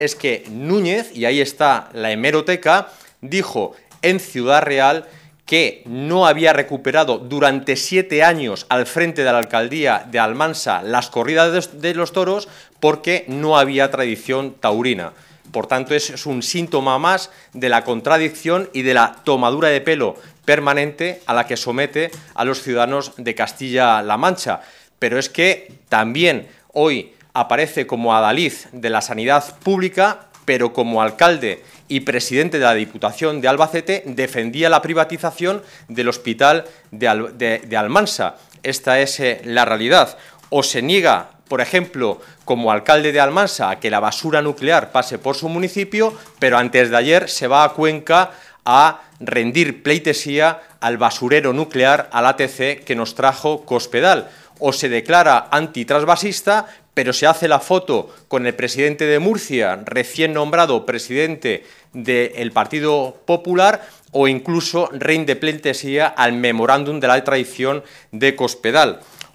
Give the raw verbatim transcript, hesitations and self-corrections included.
es que Núñez, y ahí está la hemeroteca, dijo en Ciudad Real que no había recuperado durante siete años al frente de la alcaldía de Almansa las corridas de los toros porque no había tradición taurina. Por tanto, es un síntoma más de la contradicción y de la tomadura de pelo permanente a la que somete a los ciudadanos de Castilla-La Mancha. Pero es que también hoy aparece como adalid de la sanidad pública, pero como alcalde y presidente de la Diputación de Albacete defendía la privatización del hospital de, Al de, de Almansa. Esta es eh, la realidad. O se niega, por ejemplo, como alcalde de Almansa, a que la basura nuclear pase por su municipio, pero antes de ayer se va a Cuenca a rendir pleitesía al basurero nuclear, al A T C, que nos trajo Cospedal. O se declara antitransvasista, pero se hace la foto con el presidente de Murcia, recién nombrado presidente del Partido Popular, o incluso rinde pleitesía al memorándum de la traición de Cospedal.